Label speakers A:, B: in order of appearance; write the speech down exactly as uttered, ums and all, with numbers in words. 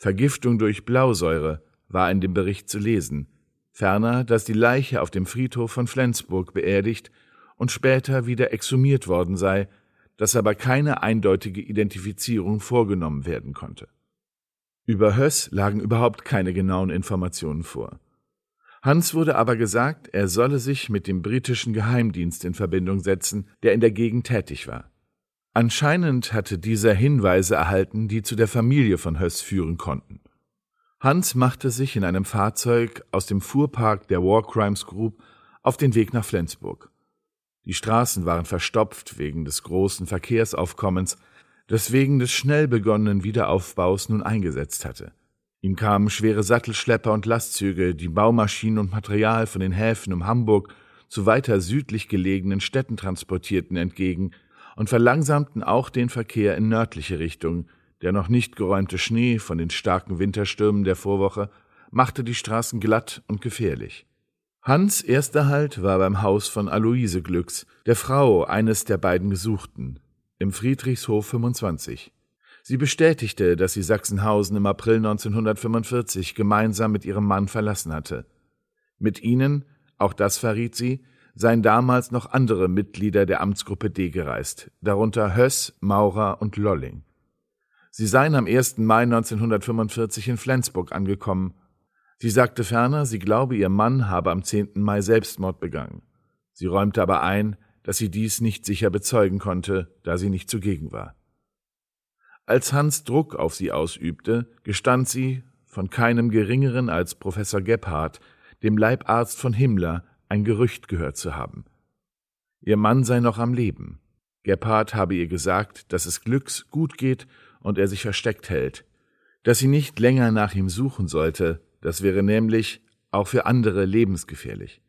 A: Vergiftung durch Blausäure war in dem Bericht zu lesen, ferner, dass die Leiche auf dem Friedhof von Flensburg beerdigt und später wieder exhumiert worden sei, dass aber keine eindeutige Identifizierung vorgenommen werden konnte. Über Höss lagen überhaupt keine genauen Informationen vor. Hans wurde aber gesagt, er solle sich mit dem britischen Geheimdienst in Verbindung setzen, der in der Gegend tätig war. Anscheinend hatte dieser Hinweise erhalten, die zu der Familie von Höss führen konnten. Hans machte sich in einem Fahrzeug aus dem Fuhrpark der War Crimes Group auf den Weg nach Flensburg. Die Straßen waren verstopft wegen des großen Verkehrsaufkommens, das wegen des schnell begonnenen Wiederaufbaus nun eingesetzt hatte. Ihm kamen schwere Sattelschlepper und Lastzüge, die Baumaschinen und Material von den Häfen um Hamburg zu weiter südlich gelegenen Städten transportierten, entgegen und verlangsamten auch den Verkehr in nördliche Richtung. Der noch nicht geräumte Schnee von den starken Winterstürmen der Vorwoche machte die Straßen glatt und gefährlich. Hans' erster Halt war beim Haus von Aloise Glücks, der Frau eines der beiden Gesuchten, im Friedrichshof fünfundzwanzig. Sie bestätigte, dass sie Sachsenhausen im April neunzehnhundertfünfundvierzig gemeinsam mit ihrem Mann verlassen hatte. Mit ihnen, auch das verriet sie, seien damals noch andere Mitglieder der Amtsgruppe D gereist, darunter Höss, Maurer und Lolling. Sie seien am ersten Mai neunzehnhundertfünfundvierzig in Flensburg angekommen. Sie sagte ferner, sie glaube, ihr Mann habe am zehnten Mai Selbstmord begangen. Sie räumte aber ein, dass sie dies nicht sicher bezeugen konnte, da sie nicht zugegen war. Als Hans Druck auf sie ausübte, gestand sie, von keinem Geringeren als Professor Gebhardt, dem Leibarzt von Himmler, ein Gerücht gehört zu haben. Ihr Mann sei noch am Leben. Gebhardt habe ihr gesagt, dass es Glücks gut geht und er sich versteckt hält, dass sie nicht länger nach ihm suchen sollte, das wäre nämlich auch für andere lebensgefährlich.